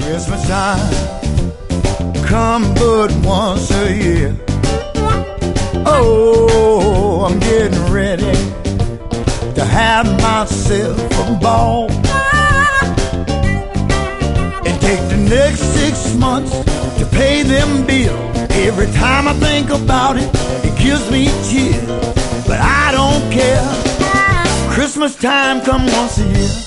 Christmas time come but once a year. Oh, I'm getting ready to have myself a ball and take the next 6 months to pay them bills. Every time I think about it, it gives me chills, but I don't care. Christmas time come once a year.